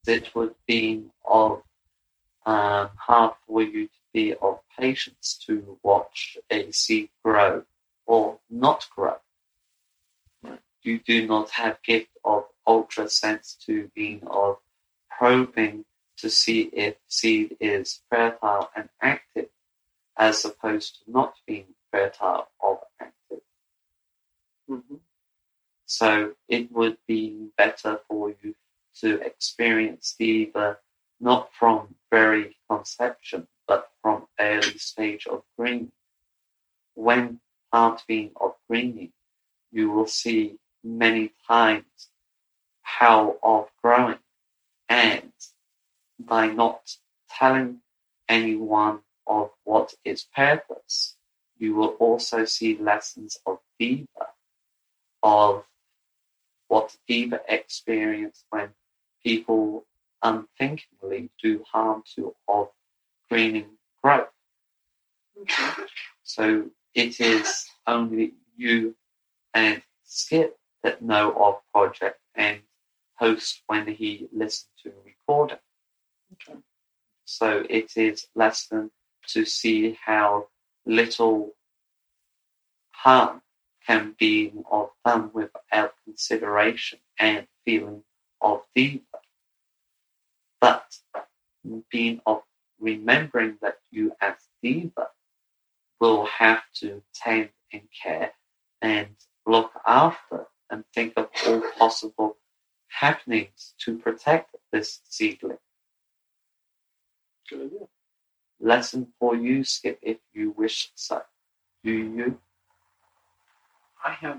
it would be of hard for you to be of patience to watch a seed grow or not grow. You do not have gift of ultra sense to being of probing to see if seed is fertile and active, as opposed to not being fertile or active. Mm-hmm. So it would be better for you to experience Diva not from very conception, but from early stage of greening. When plant being of greening, you will see many times how of growing, and by not telling anyone of what its purpose, you will also see lessons of Diva, of what Diva experienced when people unthinkingly do harm to of greening growth. Okay. So it is only you and Skip that know of Project and host when he listened to recording. Okay. So it is lesson to see how little harm can be of done without consideration and feeling of Diva. But being of remembering that you as Diva will have to tend and care and look after and think of all possible happenings to protect this seedling. Good idea. Lesson for you, Skip, if you wish so. Do you? I have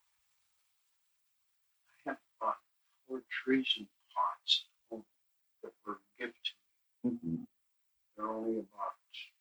bought 4 trees in pots at home that were given to me. Mm-hmm. They're only about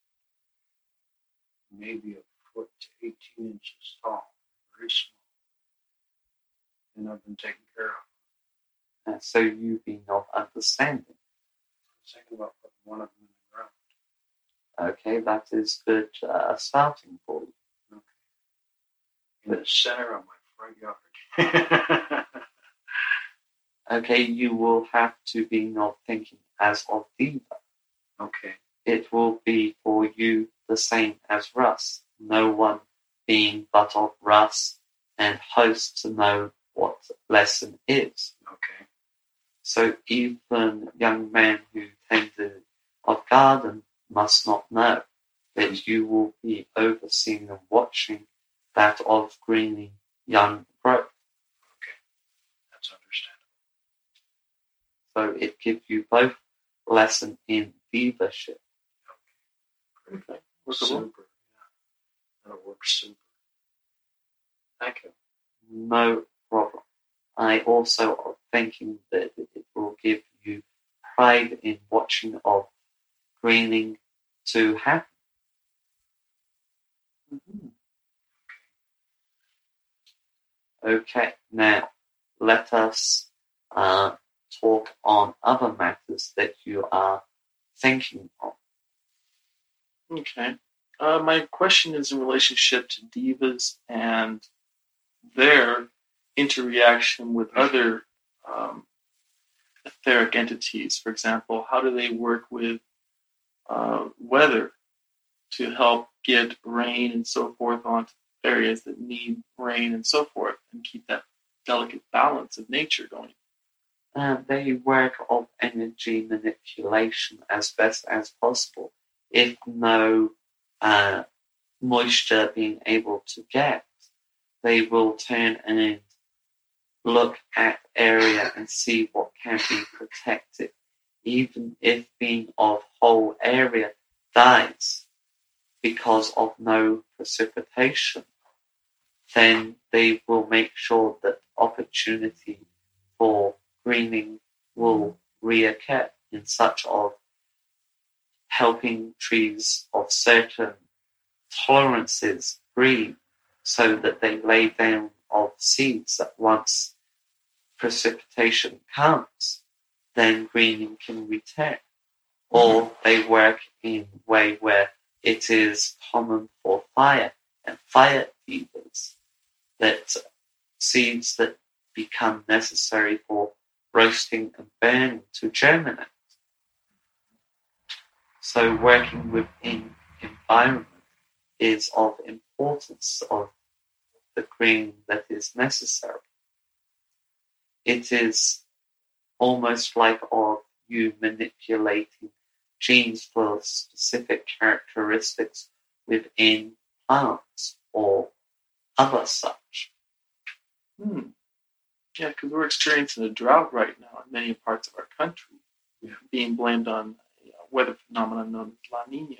maybe a foot to 18 inches tall, very small. And I've been taking care of them. So you've been of understanding. I was thinking about putting one of them in the ground. Okay, that is good starting for you. In the center of my front yard. Okay, you will have to be not thinking as of Diva. Okay. It will be for you the same as Russ. No one being but of Russ and host to know what lesson is. Okay. So even young men who tended of garden must not know that you will be overseeing and watching that of greening young growth. Okay. That's understandable. So it gives you both lesson in Divaship. Okay. Super. Yeah. That'll work super. Thank you. No problem. I also am thinking that it will give you pride in watching of greening to happen. Mm-hmm. Okay, now let us talk on other matters that you are thinking of. Okay. My question is in relationship to divas and their interreaction with other etheric entities. For example, how do they work with weather to help get rain and so forth onto areas that need rain and so forth, and keep that delicate balance of nature going? They work of energy manipulation as best as possible. If no moisture being able to get, they will turn and look at area and see what can be protected. Even if being of whole area dies because of no precipitation, then they will make sure that opportunity for greening will reoccur in such of helping trees of certain tolerances green so that they lay down of seeds that once precipitation comes, then greening can return. Or they work in a way where it is common for fire and fire divas, that seeds that become necessary for roasting and burning to germinate. So working within environment is of importance of the green that is necessary. It is almost like of you manipulating genes for specific characteristics within plants or other such. Yeah, because we're experiencing a drought right now in many parts of our country, being blamed on a weather phenomenon known as La Nina.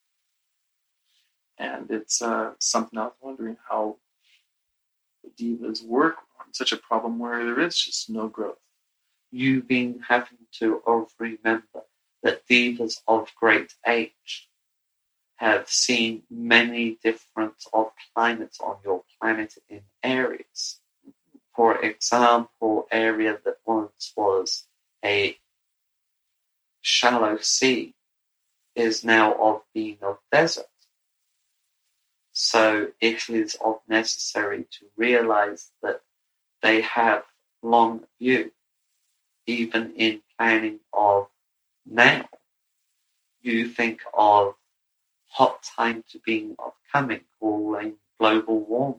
And it's something I was wondering how the divas work on such a problem where there is just no growth. You've been having to remember that divas of great age have seen many different of climates on your planet in areas. For example, area that once was a shallow sea is now of being of desert. So it is of necessary to realize that they have long view, even in planning of now. You think of hot time to being of coming, calling global warming.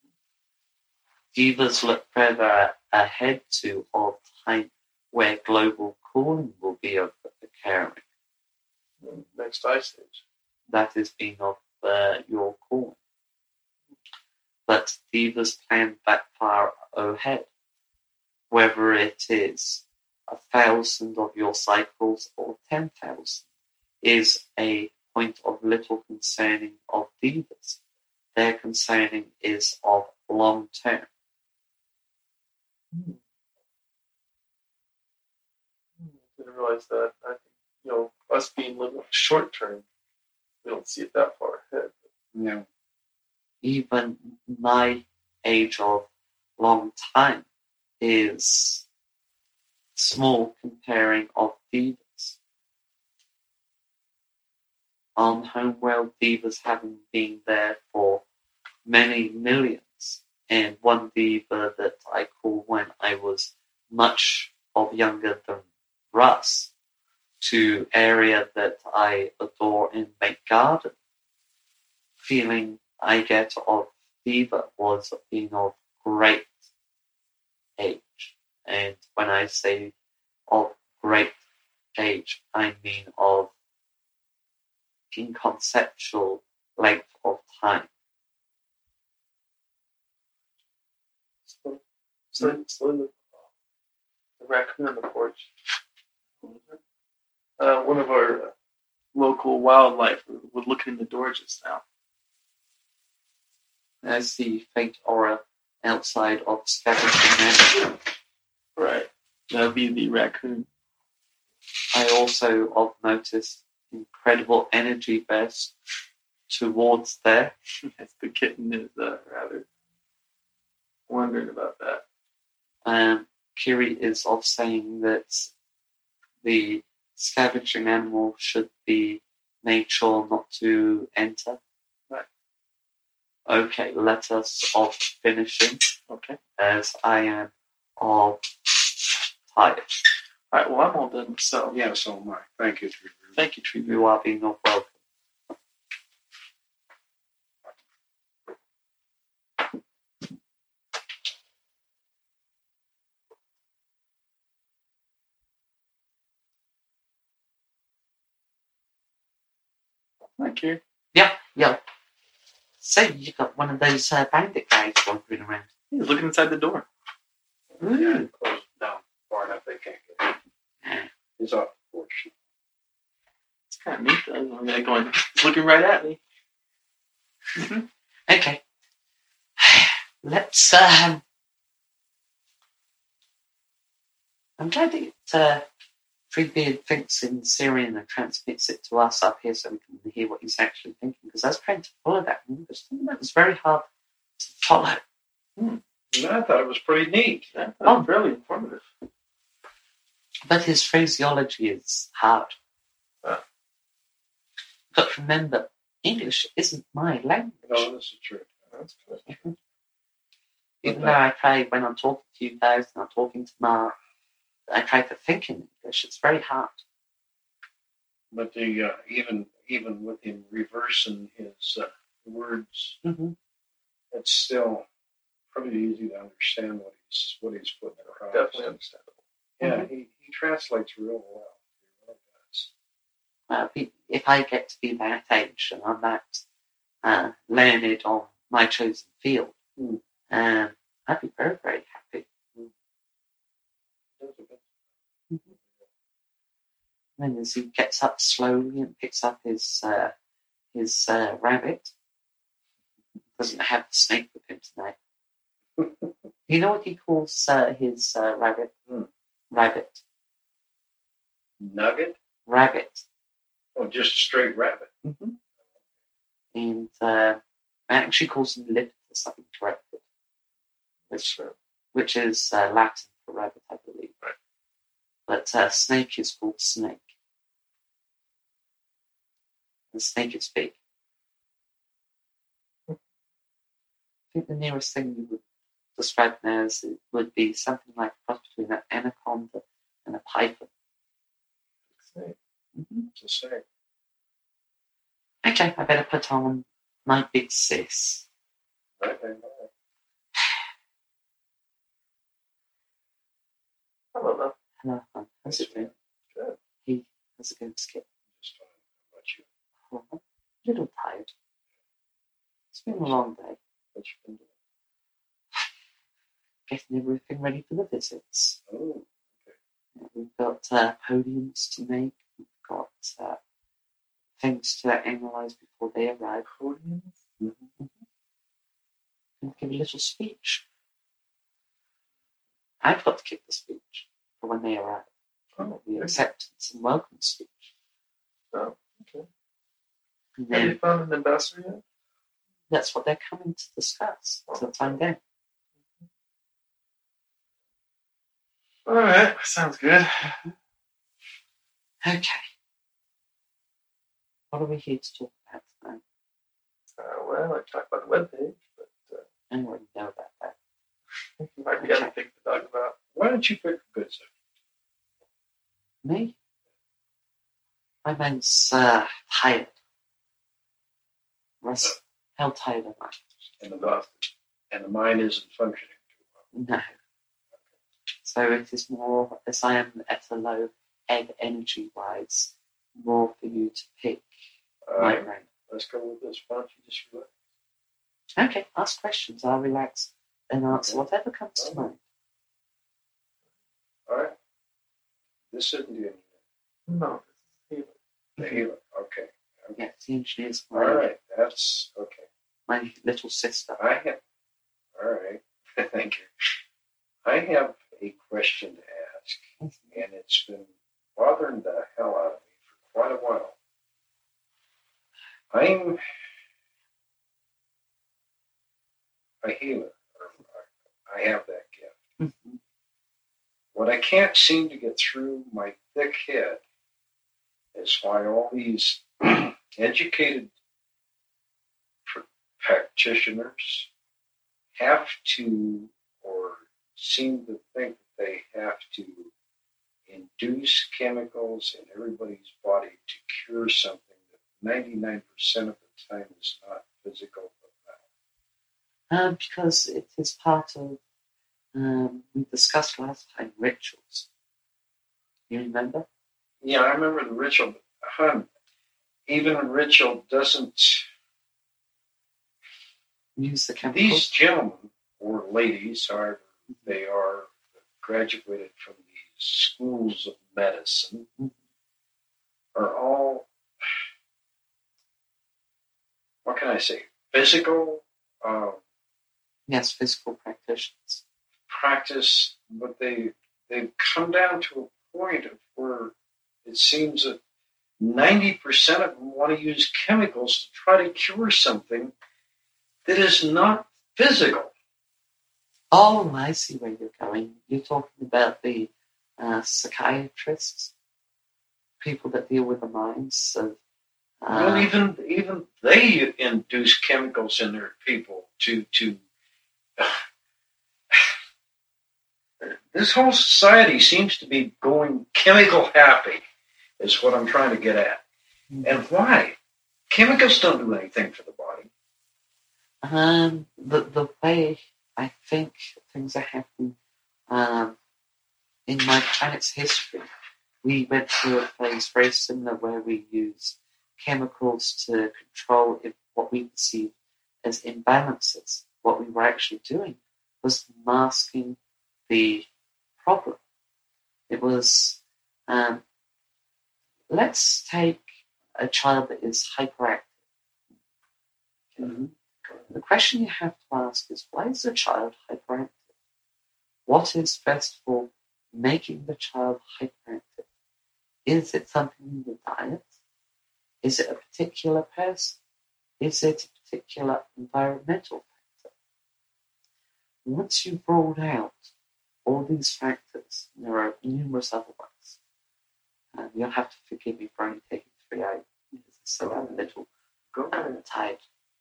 Divas look further ahead to of time where global cooling will be occurring. Next ice age. That is being of your calling. But divas plan that far ahead, whether it is 1,000 of your cycles or 10,000, is a point of little concerning of divas. Their concerning is of long term. Didn't realize that. I think, us being living short term, we don't see it that far ahead. No. Even my age of long time is small comparing of divas. On Homeworld, divas having been there for many millions, and one diva that I call when I was much of younger than Russ, to area that I adore in Make Garden. Feeling I get of diva was being of great age. And when I say of great age, I mean of inconceptual length of time. So the raccoon on the porch. One of our local wildlife was looking in the door just now. As the faint aura outside of Scavenging Man. Right. That would be the raccoon. I also have noticed incredible energy burst towards there. Yes, the kitten is rather wondering about that. Kiri is of saying that the scavenging animal should be made sure not to enter. Right. Okay, let us of finishing. Okay. As I am of tired. All right, well, I'm all done myself. Yeah, so am I. Thank you, Trevor. Thank you, Trevor. You are being of welcome. Thank you. Yeah. So you got one of those bandit guys wandering around. He's looking inside the door. Yeah, close it down far enough they can't get in. He's off the porch. It's kind of neat, though. I'm going, he's looking right at me. Okay. Let's, I'm glad that Treebeard thinks in Syrian and transmits it to us up here so we can hear what he's actually thinking, because I was trying to follow that in English. That was very hard to follow. Yeah, I thought it was pretty neat. Yeah, that was fairly informative. But his phraseology is hard. Ah. But remember, English isn't my language. No, this is true. That's good. Even though I try when I'm talking to you guys and I'm talking to Mark, I try to think in English. It's very hard. But the even with him reversing his words, Mm-hmm. it's still pretty easy to understand what he's putting across. Definitely understandable. Yeah, he translates real well. He really does. If I get to be that age and I'm that learned on my chosen field, I'd be very, very happy. Mm-hmm. And as he gets up slowly and picks up his rabbit, doesn't have the snake with him tonight. You know what he calls his rabbit? Rabbit. Nugget? Rabbit. Oh, just a straight rabbit. Mm-hmm. And I actually calls him Lip or something corrected, which is Latin for rabbit, I believe. Right. But snake is called snake. The snake is big. I think the nearest thing you would describe now as it would be something like a cross between an anaconda and a python. Snake. Mm-hmm. It's a snake. Okay, I better put on my big sis. Right. Hello, love. Hello, hon. How's it going? Good. How's it going, Skip? Just fine. How about you? A little tired. It's been a long day. What you been doing? Getting everything ready for the visits. Oh, We've got podiums to make. We've got things to analyze before they arrive. Podiums? Mm-hmm. And give a little speech. I've got to give the speech for when they arrive. Oh, The acceptance and welcome speech. Oh, okay. And Have you then found an ambassador yet? that's what they're coming to discuss. So find out. All right, sounds good. Okay. What are we here to talk about tonight? Well, I talked about the webpage, but I already know about that. you might be other things to talk about. why don't you pick a good subject? Me? My mind's tired. How tired am I? And the mind isn't functioning too well. No. So it is more, as I am at a low ebb energy-wise, more for you to pick my Alright, brain. let's go with this. Why don't you just relax? Okay, ask questions. I'll relax and answer whatever comes to mind. Alright. This isn't the engineer. No, this is The healer. Okay. Yeah, the engineer's Alright, that's okay. my little sister. Alright. Thank you. I have a question to ask, and it's been bothering the hell out of me for quite a while. I'm a healer. I have that gift. Mhm. What I can't seem to get through my thick head is why all these educated practitioners have to, or seem to think that they have to, induce chemicals in everybody's body to cure something that 99% of the time is not physical but mental. Because it is part of, we discussed last time, rituals. You remember? Yeah, I remember the ritual, but even a ritual doesn't. Use the chemicals. These gentlemen or ladies, however they are, graduated from these schools of medicine, are all, what can I say, physical Yes, physical practitioners. practice, but they've come down to a point of where it seems that 90% of them want to use chemicals to try to cure something that is not physical. Oh, I see where you're going. You're talking about the psychiatrists, people that deal with the minds of. Well, even they induce chemicals in their people to this whole society seems to be going chemical happy, is what I'm trying to get at. And why? Chemicals don't do anything for the body. The way I think things are happening in my planet's history, we went through a phase very similar where we use chemicals to control what we perceive as imbalances. What we were actually doing was masking the problem. It was, let's take a child that is hyperactive. The question you have to ask is, why is the child hyperactive? What is, first of all, making the child hyperactive? Is it something in the diet? Is it a particular person? Is it a particular environmental factor? Once you've ruled out all these factors, there are numerous other ones. You'll have to forgive me for only taking 3 out because it's so a little tired.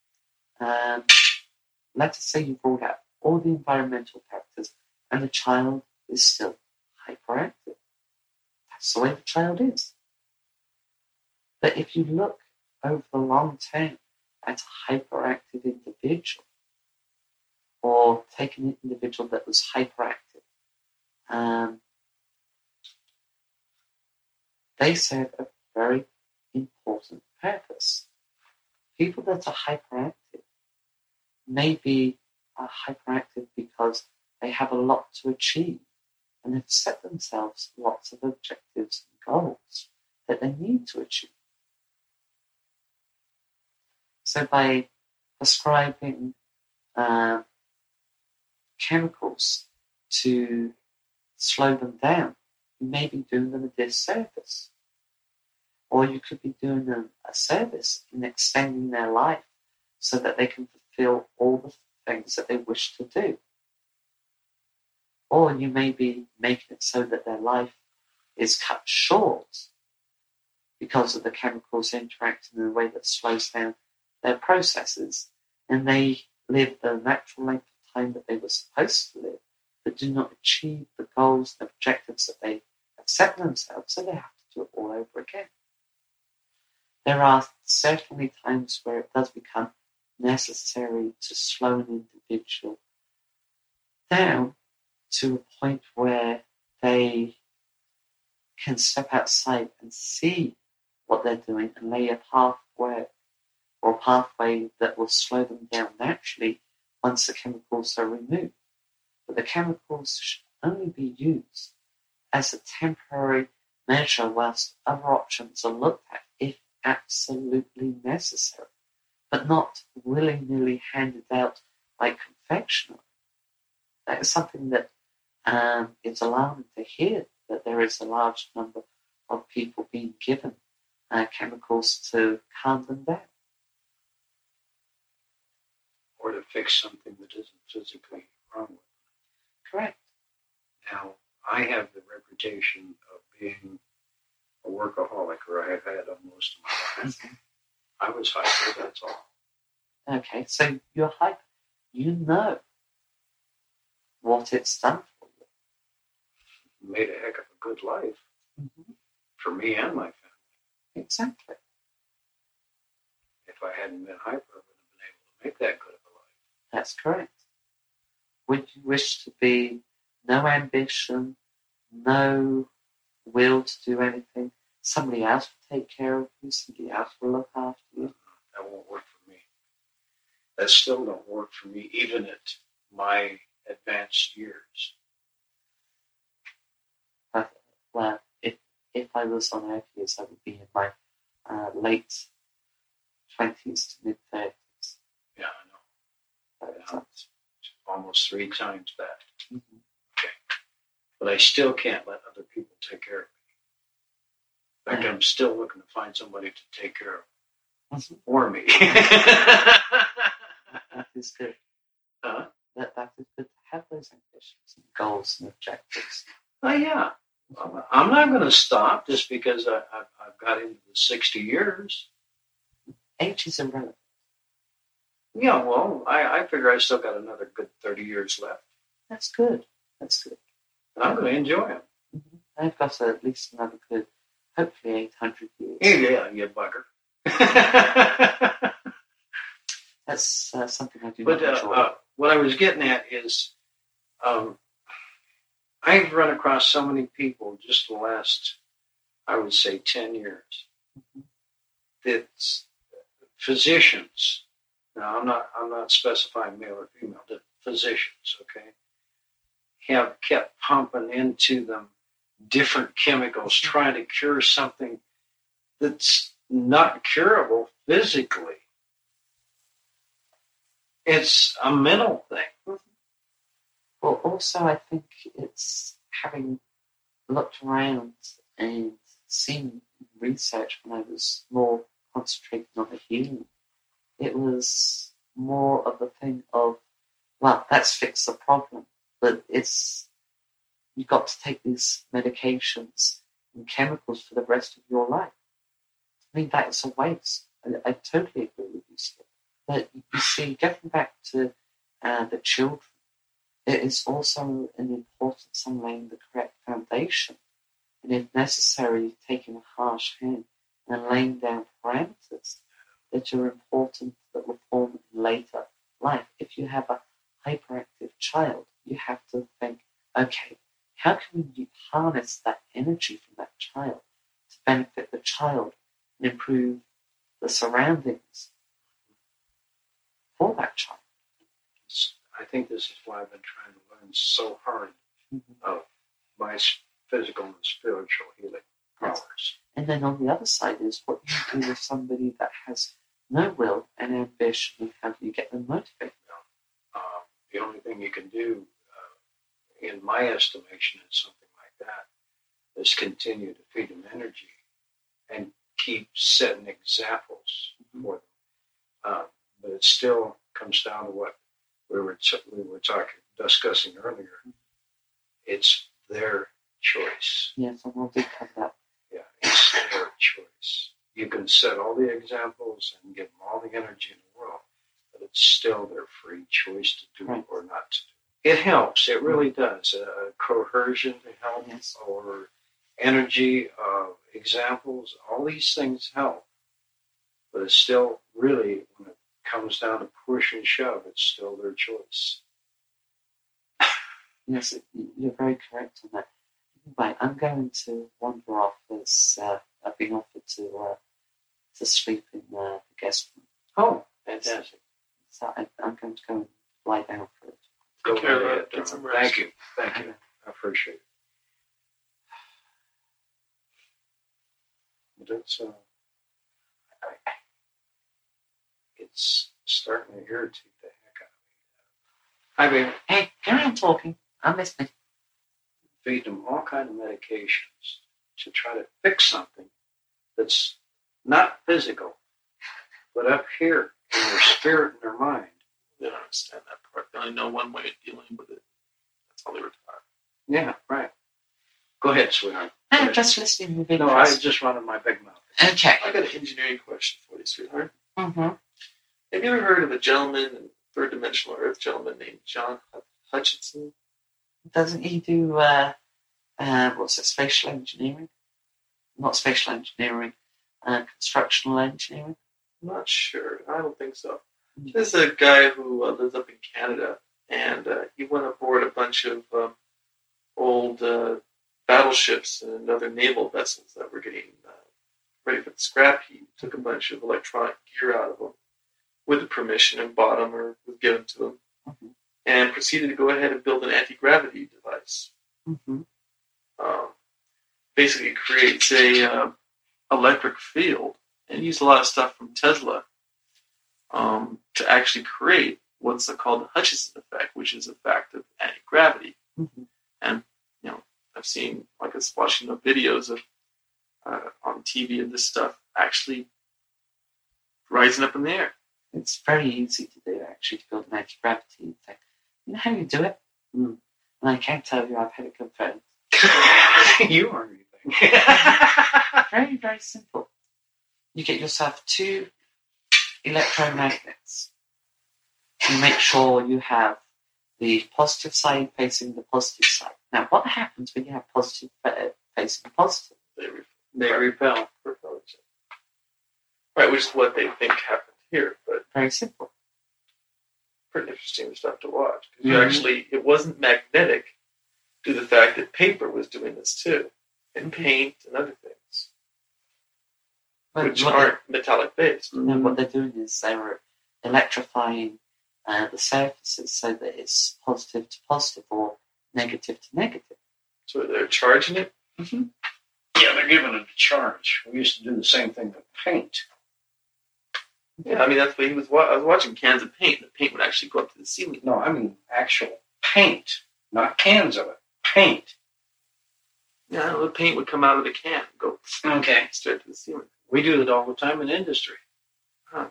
Let's say you've ruled out all the environmental factors and the child is still hyperactive. That's the way the child is. But if you look over the long term at a hyperactive individual, or take an individual that was hyperactive, they serve a very important purpose. People that are hyperactive maybe are hyperactive because they have a lot to achieve and have set themselves lots of objectives and goals that they need to achieve. So by prescribing chemicals to slow them down, you may be doing them a disservice. Or you could be doing them a service in extending their life so that they can fulfill all the things that they wish to do. Or you may be making it so that their life is cut short because of the chemicals interacting in a way that slows down their processes, and they live the natural length of time that they were supposed to live, but do not achieve the goals and objectives that they have set themselves, so they have to do it all over again. There are certainly times where it does become necessary to slow an individual down to a point where they can step outside and see what they're doing and lay a pathway that will slow them down naturally once the chemicals are removed. But the chemicals should only be used as a temporary measure whilst other options are looked at if absolutely necessary, but not willy-nilly handed out like confectionery. That is something that is alarming to hear, that there is a large number of people being given chemicals to calm them down. Or to fix something that isn't physically wrong with them. Correct. Now, I have the reputation of being a workaholic, or I have had most of my life. Okay. I was hyper, that's all. Okay, so you're hyper. You know what it's done for you. Made a heck of a good life for me and my family. Exactly. If I hadn't been hyper, I wouldn't have been able to make that good of a life. That's correct. Would you wish to be no ambition, no will to do anything? Somebody else will take care of you, somebody else will look after you. That won't work for me. That still don't work for me, even at my advanced years. Well, if I was on Earth years, I would be in my late 20s to mid-30s. Yeah, I know. It's almost 3 times that. Mm-hmm. Okay. But I still can't let other people take care of me. In fact, I'm still looking to find somebody to take care of for me. That is good. That is good to have those ambitions and goals and objectives. Oh, yeah. I'm not going to stop just because I've got into the 60 years. Age is irrelevant. Yeah, well, I figure I still got another good 30 years left. That's good. That's good. And I'm going to enjoy them. Mm-hmm. They've got at least another good, hopefully 800 years. Yeah, you bugger. That's something I do But not enjoy. what I was getting at is I've run across so many people just the last, I would say, 10 years that physicians, now I'm not specifying male or female, but physicians, okay, have kept pumping into them different chemicals trying to cure something that's not curable physically. It's a mental thing. Well, also, I think it's having looked around and seen research when I was more concentrating on the healing. It was more of a thing of, well, let's fix the problem. But you've got to take these medications and chemicals for the rest of your life. I mean, that is a waste. I totally agree with you, Skip. But you see, getting back to the children, it is also an importance on laying the correct foundation, and if necessary, taking a harsh hand and laying down parameters that are important that will form in later life. If you have a hyperactive child, you have to think, okay, how can we harness that energy from that child to benefit the child and improve the surroundings for that child? I think this is why I've been trying to learn so hard of my physical and spiritual healing powers. And then on the other side is what you do with somebody that has no will and ambition, and how do you get them motivated? The only thing you can do, in my estimation, is something like that, is continue to feed them energy and keep setting examples for them. But it still comes down to what we were discussing earlier. It's their choice. Yes, and we'll do cover that. Yeah, it's their choice. You can set all the examples and give them all the energy in the world, but it's still their free choice to do or not to do. It helps. It really does. Coercion to help, or energy, examples, all these things help. But it's still really, when it comes down to push and shove, it's still their choice. Yes, you're very correct on that. Right, I'm going to wander off as I've been offered to sleep in the guest room. Oh, fantastic. So I'm going to go and lie down for it. Go Take care of ahead. it. Get some rest. Thank you. I appreciate it. But it's starting to irritate the heck out of me. I mean, Hey, carry on talking. I'm listening. feed them all kinds of medications to try to fix something that's not physical, but up here in their spirit and their mind. They don't understand that part. They only know one way of dealing with it. That's all they were taught. Yeah, right. Go ahead, sweetheart. Go I'm ahead. just listening with No, I just wanted my big mouth. Okay. I got an engineering question for you, sweetheart. Mm-hmm. Have you ever heard of a gentleman in third-dimensional Earth, gentleman named John Hutchinson? Doesn't he do, spatial engineering? Not spatial engineering, constructional engineering? I'm not sure. I don't think so. This is a guy who lives up in Canada, and he went aboard a bunch of old battleships and other naval vessels that were getting ready for the scrap heap. Took a bunch of electronic gear out of them with the permission and bought them or was given to him, and proceeded to go ahead and build an anti-gravity device. Mm-hmm. Basically creates a electric field, and used a lot of stuff from Tesla to actually create what's called the Hutchinson effect, which is a fact of anti-gravity. Mm-hmm. And I've seen, like I was watching the videos of on TV of this stuff actually rising up in the air. It's very easy to do, actually, to build an anti-gravity thing. You know how you do it? And I can't tell you, I've had it confirmed. You are anything. Very, very simple. You get yourself 2 electromagnets. You make sure you have the positive side facing the positive side. Now, what happens when you have positive facing positive? They repel. Right, which is what they think happened here, but Very simple. pretty interesting stuff to watch. Because you actually, it wasn't magnetic due to the fact that paper was doing this too, and paint and other things, which aren't metallic based. And what they're doing is they're electrifying the surfaces so that it's positive to positive or negative to negative. So they're charging it. Mm-hmm. Yeah, they're giving it a charge. We used to do the same thing with paint. Yeah, I mean that's what he was. I was watching cans of paint. The paint would actually go up to the ceiling. No, I mean actual paint, not cans of it. Paint. Yeah, the paint would come out of the can, and go straight to the ceiling. We do it all the time in industry. Huh.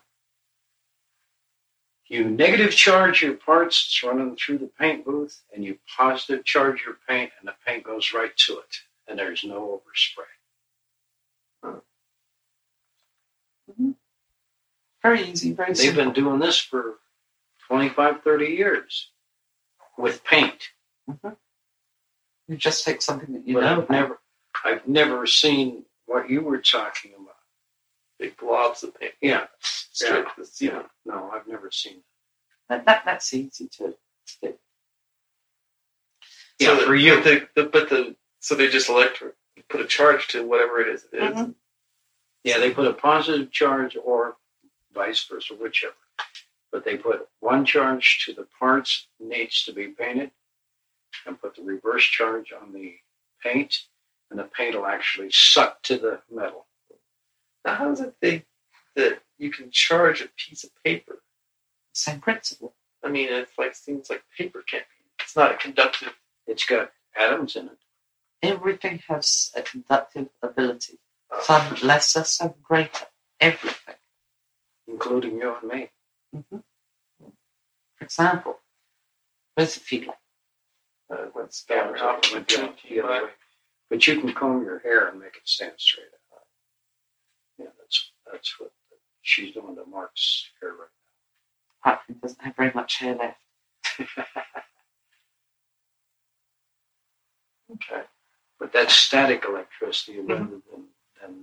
You negative charge your parts, it's running through the paint booth, and you positive charge your paint, and the paint goes right to it, and there's no overspray. Huh. Mm-hmm. Very easy, very They've simple. been doing this for 25, 30 years with paint. Mm-hmm. You just take something that you But know. I've never seen what you were talking about. Big globs of paint. Yeah. Straight to the ceiling. No, I've never seen That's easy to do. Yeah, so for you. So they just put a charge to whatever it is. Mm-hmm. Yeah, they put a positive charge or vice versa, whichever. But they put one charge to the parts that needs to be painted and put the reverse charge on the paint, and the paint will actually suck to the metal. Now, how is it that you can charge a piece of paper? Same principle. I mean, seems like paper can't be. It's not a conductive. It's got atoms in it. Everything has a conductive ability. Some lesser, some greater. Everything. Including you and me. Mm-hmm. For example, where's the feet like? When scatters off Went down the other way. But you can comb your hair and make it stand straight up. Yeah, that's what she's doing to Mark's hair right Apart from he doesn't have very much hair left. Okay. But that's static electricity rather than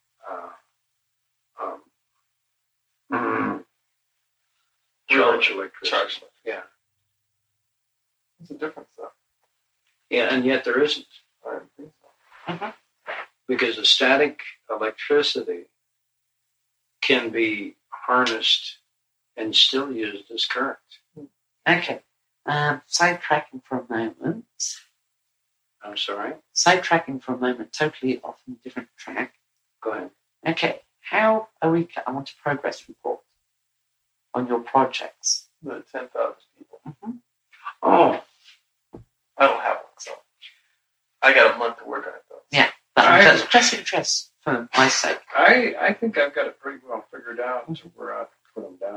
charge electricity. Charge. Yeah. What's the difference, though? Yeah, and yet there isn't. I don't think so. Mm-hmm. Because the static electricity can be harnessed and still used as current. Okay. Sidetracking for a moment. I'm sorry? Sidetracking for a moment, totally off on a different track. Go ahead. Okay. How are we? I want a progress report on your projects. The 10,000 people. Mm-hmm. Oh, I don't have one, so I got a month to work on it, though. Yeah. But just interest for my sake. I think I've got it pretty well figured out to where I can put them down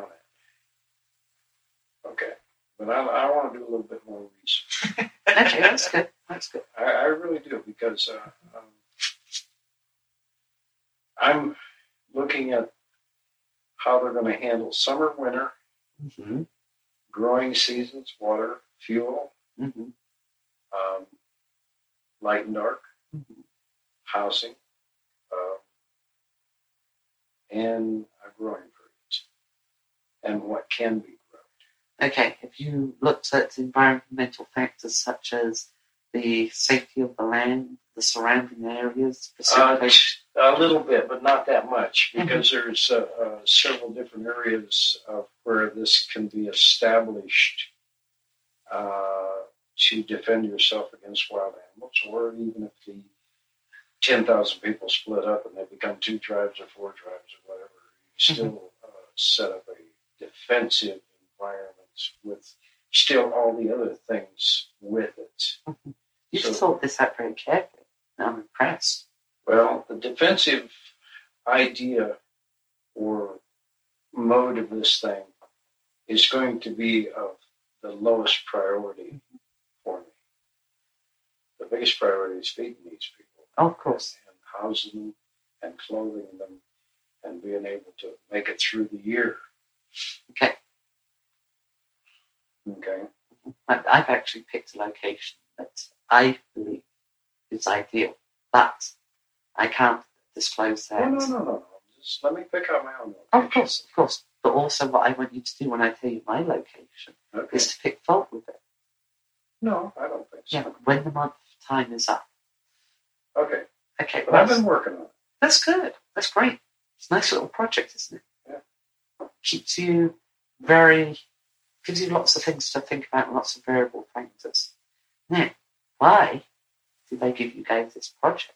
at. Okay. But I want to do a little bit more research. Okay, that's good. That's good. I really do, because I'm looking at how they're going to handle summer, winter, Mm-hmm. growing seasons, water, fuel, Mm-hmm. light and dark, Mm-hmm. housing, and growing periods, and what can be grown. Okay, have you looked at environmental factors such as the safety of the land, the surrounding areas, precipitation? A little bit, but not that much, because there's several different areas where this can be established to defend yourself against wild animals, or even if the 10,000 people split up and they become 2 tribes or 4 tribes or whatever, you still set up a defensive environment with still all the other things with it. You've thought this out very carefully. I'm impressed. Well, the defensive idea or mode of this thing is going to be of the lowest priority for me. The biggest priority is feeding these people. Oh, of course. And housing them and clothing them and being able to make it through the year. Okay. Okay. I've actually picked a location that I believe is ideal, but I can't disclose that. No. Just let me pick out my own location. Oh, of course. But also, what I want you to do when I tell you my location Okay. is to pick fault with it. No, I don't think so. Yeah, when the month time is up. Okay. Okay, But I've been working on it. that's good. That's great. It's a nice little project, isn't it? Yeah. Gives you lots of things to think about, lots of variable factors. Now, why did they give you guys this project?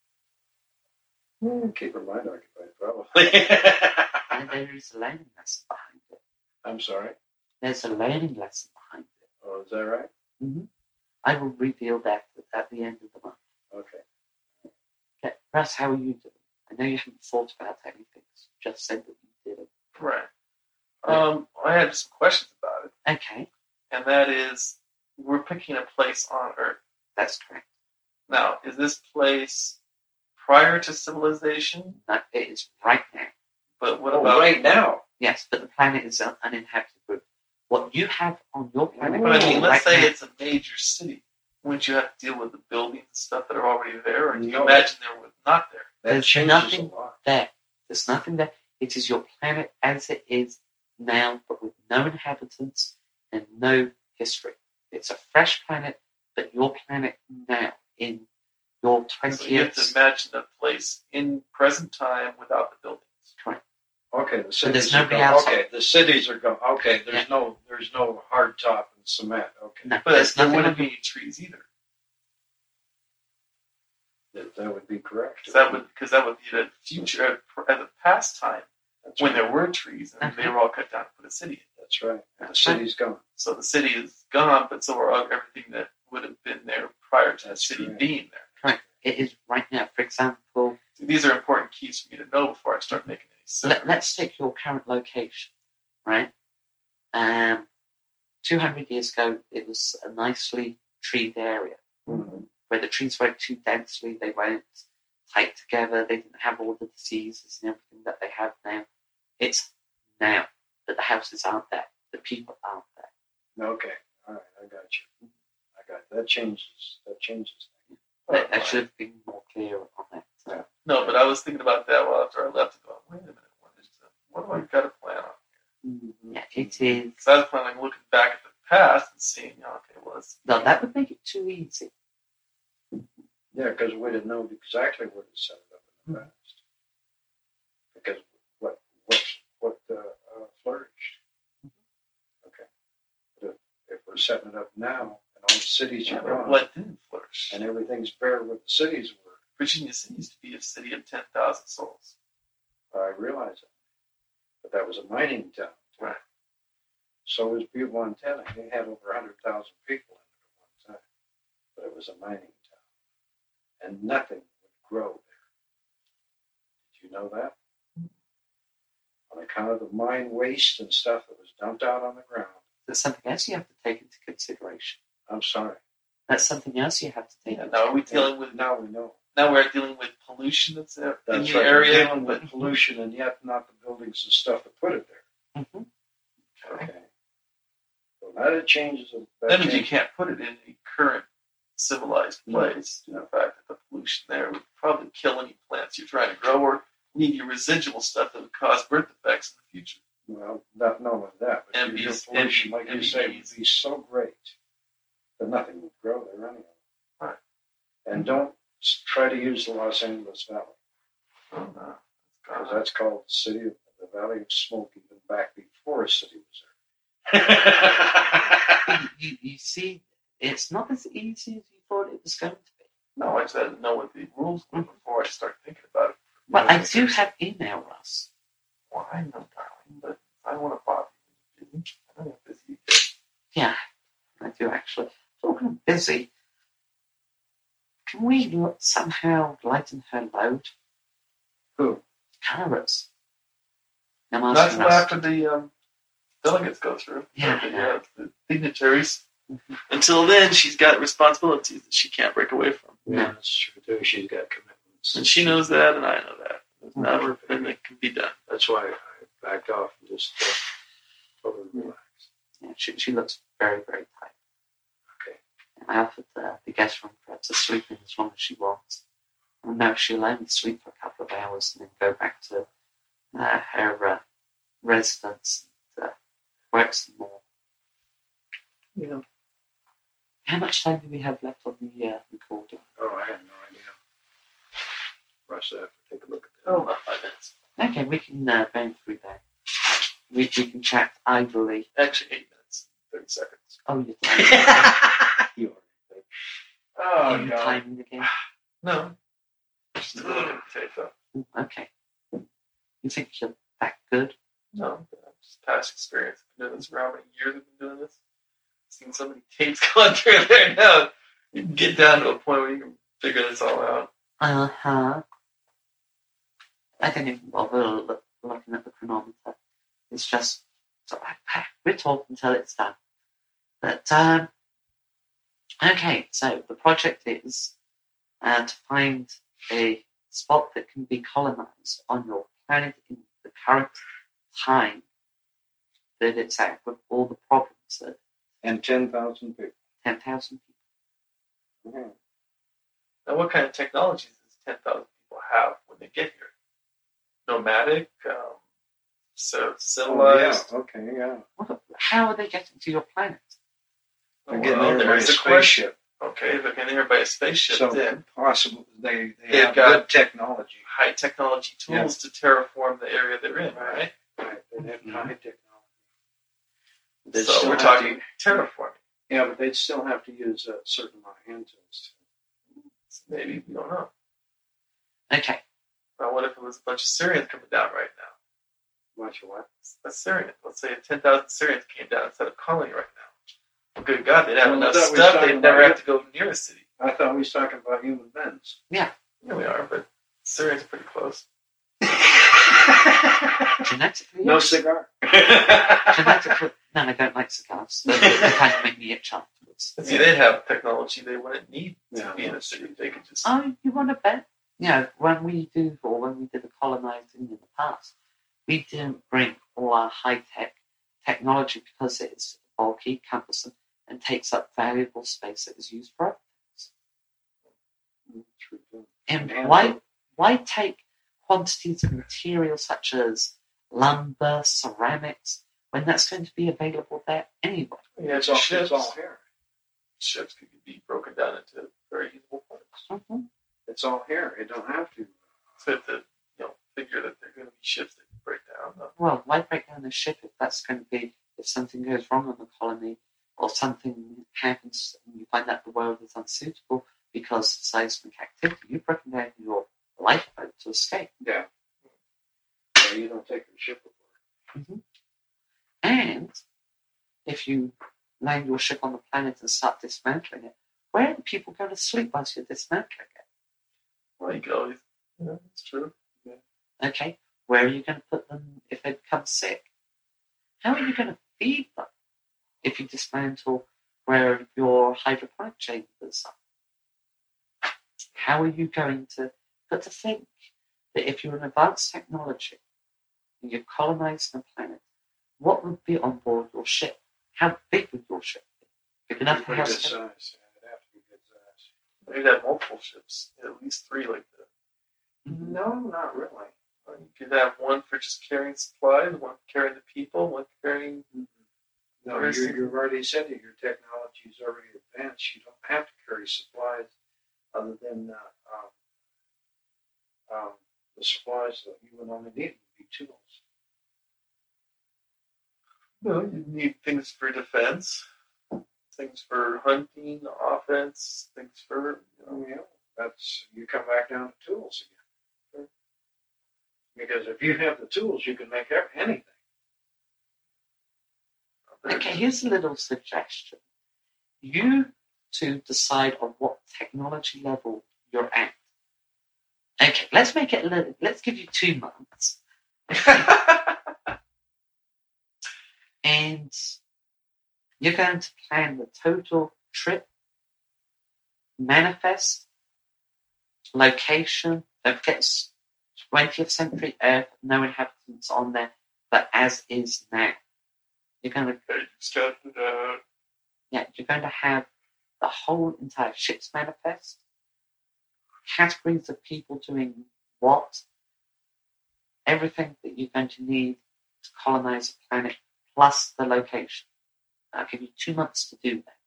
Keep your mind occupied, probably. And there is a learning lesson behind it. I'm sorry. There's a learning lesson behind it. Oh, is that right? Mm-hmm. I will reveal that at the end of the month. Okay. Okay, Russ, how are you doing? I know you haven't thought about anything. You just said that you did it. Right. I had some questions about it, Okay, and that is, we're picking a place on Earth. that's correct. Now, is this place prior to civilization? No, it is right now. But what Oh, about right now? Yes, but the planet is an uninhabited group. What you have on your planet, But I mean, let's right say now, it's a major city. Wouldn't you have to deal with the buildings and stuff that are already there, or do you No. imagine there was not there? That There's changes nothing a lot. there. There's nothing there. It is your planet as it is now, but with no inhabitants and no history. It's a fresh planet, but your planet now in your So you have 20th. to imagine a place in present time without the buildings. Correct. Okay, the there's cities no are gone. reality. Okay, the cities are gone. Okay, there's no hard top and cement. Okay, No, But there's there nothing wouldn't on be your- any trees either. that would be correct. Because that would be the future at the past time That's when right. there were trees and they were all cut down to put a city in. That's right. The That's right. city's gone. So the city is gone, but so are everything that would have been there prior to That's the city right. being there. Correct. It is right now. For example, So these are important keys for me to know before I start making any sense. let's take your current location, right? 200 years ago, it was a nicely treed area Mhm. where the trees weren't too densely, they weren't tight together, they didn't have all the diseases and everything that they have now. It's now that the houses aren't there, the people aren't there. Okay, all right, I got you. I got that changes. That changes. I should have been more clear on that. So, No, but I was thinking about that while after I left. Going, wait a minute, what do I got to plan on? yeah, it is. Because I was planning on looking back at the past and seeing, okay, well, let's No, that would make it too easy. Yeah, because we didn't know exactly where to set it up in the past. Because what flourished. Okay, but if we're setting it up now and all the cities are gone what didn't flourish. and everything's bare where the cities were, Virginia City used to be a city of 10,000 souls. I realize that. But that was a mining town. Right. So was Butte, Montana. They had over 100,000 people in it at one time. But it was a mining town. And nothing would grow there. Did you know that? On account of the mine waste and stuff that was dumped out on the ground. There's something else you have to take into consideration. I'm sorry. That's something else you have to take Yeah, into now are we dealing with Now we know. now we're dealing with pollution that's in That's the right. area, We're dealing but with pollution and yet not the buildings and stuff that put it there. Mhm. Okay. So that changes. that means you can't put it in a current civilized place. In fact, that the pollution there would probably kill any plants you're trying to grow or leave you residual stuff that would cause birth defects in the future. Well, not knowing that, but And your these- pollution, and like you these- say, would be so great that nothing would grow there anyway. Right. And don't try to use the Los Angeles Valley, So, it's because gone. that's called the Valley of Smoke, even back before a city was there. You see, it's not as easy as you thought it was going to be. No, I just had to know what the rules were before I start thinking about it. Well, I do have email, Russ. Well, I know, darling, but I don't want to bother you. Busy. I know you're busy. Yeah, I do actually. Talking of busy, can we somehow lighten her load? Who? Carers. I'm Not asking until Russ. after the delegates go through. Yeah. The dignitaries. Until then, she's got responsibilities that she can't break away from. Yeah, that's true too. She's got commitments. And she knows that, and I know that. There's nothing that can be done. That's why I backed off and just told her to relax. Yeah, she looks very, very tired. she wants. And now she'll only sleep for a couple of hours and then go back to her residence and work some more. Yeah. How much time do we have left on the recording? Oh, I have no idea. Rush that. Take a look at that. Oh, about 5 minutes. Okay, we can burn through that. We can chat idly. Actually, 8 minutes, 30 seconds. Oh, you're timing. You already Oh, You're God. timing again. No. Just a little bit of tape, though. Okay. You think you're that good? No, just past experience. I've been doing this for how many years I've been doing this? I've seen so many tapes going through there now. You can get down to a point where you can figure this all out. Uh-huh. I don't even bother looking at the chronometer. It's just, we're talking until it's done. But, okay, so the project is to find a spot that can be colonized on your planet in the current time that it's at, with all the problems that And 10,000 people. 10,000 people. Mhm. Now, what kind of technologies does 10,000 people have when they get here? Nomadic? So civilized? Oh, yeah. Okay, yeah. How are they getting to your planet? They're getting Well, there by a there's the question. spaceship. Okay, they're getting here by a spaceship. So Then possible they They've have got- good technology. high technology tools to terraform the area they're in, right? Right. They have high technology. They'd So still we're have talking to- terraforming. Yeah, but they'd still have to use a certain amount of hand tools. So maybe we don't know. Okay. Now, what if it was a bunch of Syrians coming down right now? Much of what? A Syrian. Let's say 10,000 Syrians came down instead of colony right now. Well, good God, they'd have Well, enough that was stuff, talking they'd never about have to go near a city. I thought we was talking about human beings. Yeah, we are, but Syrians are pretty close. Genetically, No yes. cigar. Genetically, no, I don't like cigars. They kind of make me itch afterwards. See, they'd have technology they wouldn't need to Yeah, be in a city. They could just... Oh, you want to bet? When we did the colonizing in the past, we didn't bring all our high-tech technology because it's bulky, cumbersome, and takes up valuable space that is used for other things. And why take quantities of material such as lumber, ceramics, when that's going to be available there anyway? Yeah, It's all ships. here. Ships could be broken down into very usable parts. Mm-hmm. It's all here. It don't have to. So you have to, figure that they're going to be ships that can break down. Well, why break down a ship if that's going to be, if something goes wrong on the colony or something happens and you find out the world is unsuitable because of seismic activity, you've broken down your lifeboat to escape. Yeah. So you don't take the ship before. And if you land your ship on the planet and start dismantling it, where are the people going to sleep once you're dismantling it? Well, you could always, it's true. Okay, where are you going to put them if they become sick? How are you going to feed them if you dismantle where your hydroponic chambers are? How are you going to... But to think that if you're an advanced technology and you're colonizing a planet, what would be on board your ship? How big would your ship be? Big enough to Pretty good house... size. Yeah, it'd have to be good size. They'd have multiple ships, at least 3 like that. No, not really. You could have one for just carrying supplies, one for carrying the people, one for carrying... No, you've already said that your technology is already advanced. You don't have to carry supplies other than the supplies that you would only need would be tools. No, you need things for defense, things for hunting, offense, things for... That's you come back down to tools again. Because if you have the tools, you can make anything. Okay, here's a little suggestion. You two decide on what technology level you're at. Okay, let's make it a little... Let's give you 2 months. And you're going to plan the total trip, manifest, location. Don't forget it's 20th century Earth, no inhabitants on there, but as is now. You're going to... Yeah, you're going to have the whole entire ship's manifest, categories of people doing what, everything that you're going to need to colonize a planet, plus the location. I'll give you 2 months to do that.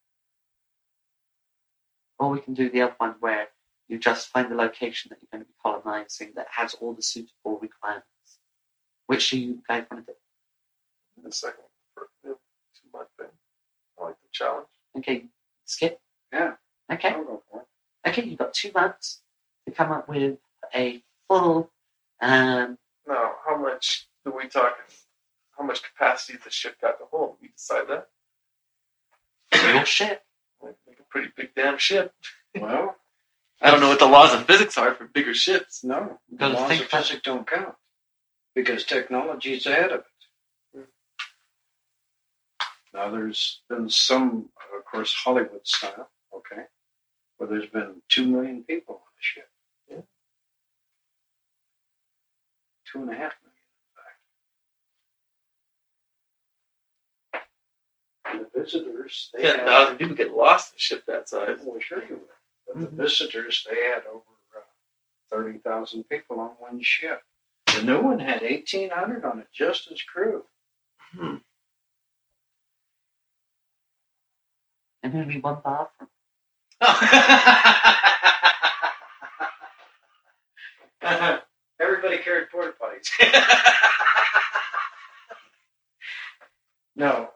Or we can do the other one where you just find the location that you're going to be colonizing that has all the suitable requirements. Which do you guys want to do? The second for the 2-month thing. I like the challenge. Okay, Skip? Yeah. Okay. I'll go for it. Okay, you've got 2 months to come up with a full Now, how much do we talking? How much capacity does the ship got to hold? We decide that. your ship. Like a pretty big damn ship. Well, I don't know what the laws of physics are for bigger ships. no. The Gotta laws think of about- physics don't count. Because technology is ahead of it. Now, there's been some, of course, Hollywood style, okay, where there's been 2 million people on the ship. Yeah. 2.5 million, in fact. And the visitors, they had, 10,000 people get lost in a ship that size. well, sure you would. But Mhm. the visitors, they had over 30,000 people on one ship. The new one had 1,800 on it, just as crew. And only one bathroom. Everybody carried porta potties. No,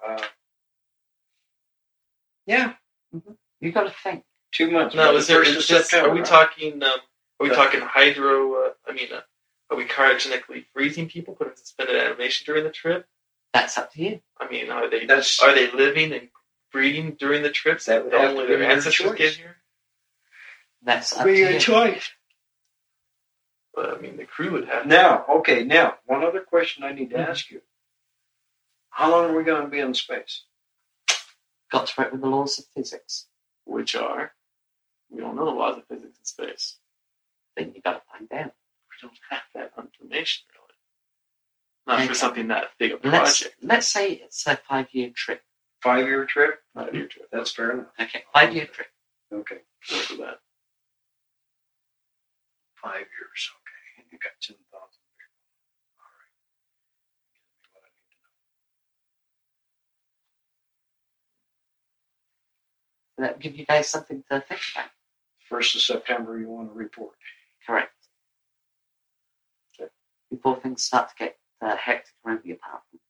yeah, You've got to think. 2 months. No, is there? First of Is this, September, are we right? talking? Are we talking hydro? Are we cryogenically freezing people, putting suspended animation during the trip? That's up to you. I mean, are they That's living and breeding during the trips That would have only to be their your ancestors choice. get here? That's up to you. choice. But I mean, the crew would have. Now, one other question I need to ask you. How long are we going to be in space? Got to work with the laws of physics. Which are, we don't know the laws of physics in space. Then you got to find out. We don't have that information really. Not for Okay. something that big a Let's project. say it's a 5-year trip. 5-year trip? Not a year trip. That's fair enough. Okay, 5-year trip. Okay. Go for that. 5 years. Okay. You got 10,000 people. All right. Give me what I need to know. That'll give you guys something to think about. 1st of September, you want to report. Correct. Okay. Before things start to get hectic around the apartment.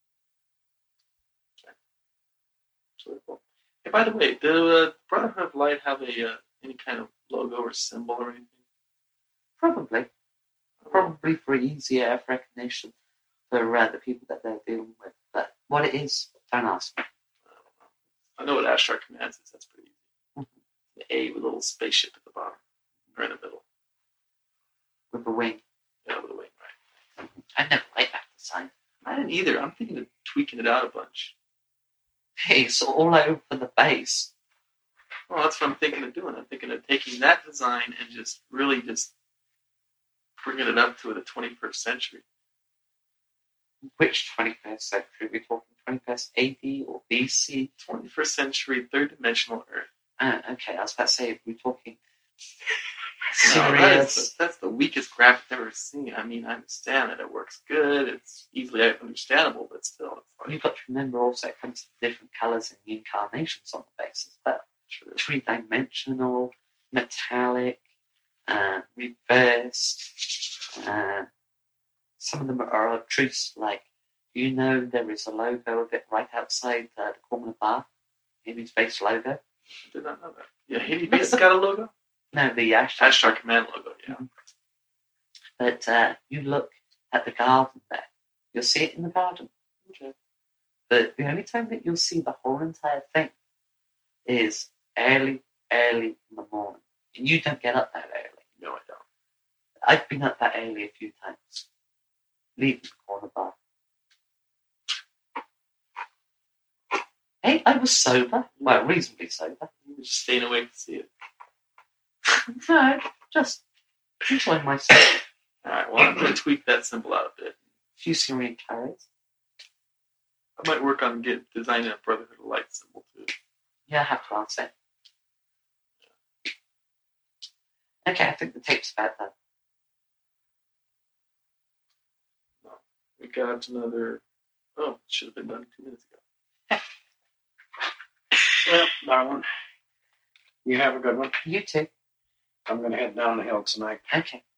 So cool. Hey, by the way, do Brotherhood of Light have a any kind of logo or symbol or anything? Probably for easier recognition for the people that they're dealing with. But what it is, don't ask me. I know what Ashtar Commands is. That's pretty easy. Mhm. The A with a little spaceship at the bottom, or in the middle. With a wing. Yeah, with a wing, right? I never like that design. I didn't either. I'm thinking of tweaking it out a bunch. It's all over the base. Well, that's what I'm thinking of doing. I'm thinking of taking that design and just really just bringing it up to the 21st century. Which 21st century? We're talking 21st AD or BC? 21st century, third-dimensional Earth. Okay, I was about to say, we're talking No, serious. that's the weakest graphic I've ever seen. I mean, I understand that it works good. It's easily understandable, but still, it's like You've got to remember also it comes to different colours and the incarnations on the base as well. true. 3-dimensional, metallic, reversed. Some of them are obtruse, like, you know there is a logo of it right outside the corner bar, Amy's base logo. I did not know that. Yeah, Haiti Base got a logo? No, the Ashtar Command logo, yeah. But you look at the garden there, you'll see it in the garden. Okay. But the only time that you'll see the whole entire thing is early in the morning. And you don't get up that early. No, I don't. I've been up that early a few times. Leaving the corner bar. Hey, I was sober. Well, reasonably sober. You were just staying awake to see it. No, just enjoying myself. Alright, well, I'm going to tweak that symbol out a bit. A few Syrian carrots. I might work on designing a Brotherhood of Light symbol too. Yeah, I have to answer. Okay, I think the tape's about done. We got another. Oh, it should have been done 2 minutes ago. Well, darling, you have a good one. You too. I'm going to head down the hill tonight. Okay.